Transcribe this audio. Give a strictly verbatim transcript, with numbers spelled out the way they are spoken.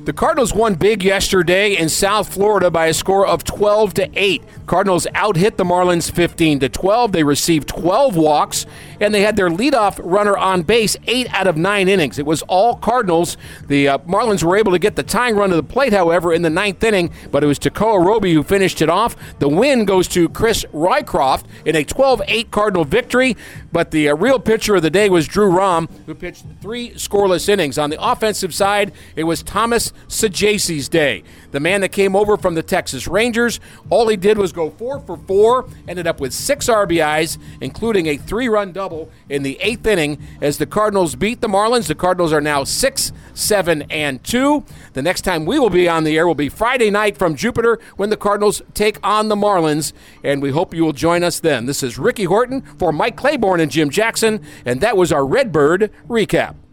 The Cardinals won big yesterday in South Florida by a score of twelve to eight. Cardinals out-hit the Marlins fifteen to twelve. They received twelve walks, and they had their leadoff runner on base eight out of nine innings. It was all Cardinals. The uh, Marlins were able to get the tying run to the plate, however, in the ninth inning, but it was Tekoa Roby who finished it off. The win goes to Chris Rycroft in a twelve eight Cardinal victory, but the uh, real pitcher of the day was Drew Rom, who pitched three scoreless innings. On the offensive side, it was Thomas Sajacy's day. The man that came over from the Texas Rangers, all he did was go four for four, ended up with six R B Is, including a three-run double in the eighth inning as the Cardinals beat the Marlins. The Cardinals are now six, seven, and two. The next time we will be on the air will be Friday night from Jupiter when the Cardinals take on the Marlins, and we hope you will join us then. This is Ricky Horton for Mike Claiborne and Jim Jackson, and that was our Redbird Recap.